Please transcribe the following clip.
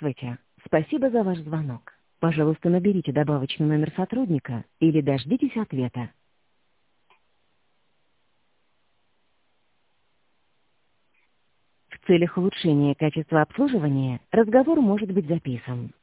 Здравствуйте. Спасибо за ваш звонок. Пожалуйста, наберите добавочный номер сотрудника или дождитесь ответа. В целях улучшения качества обслуживания разговор может быть записан.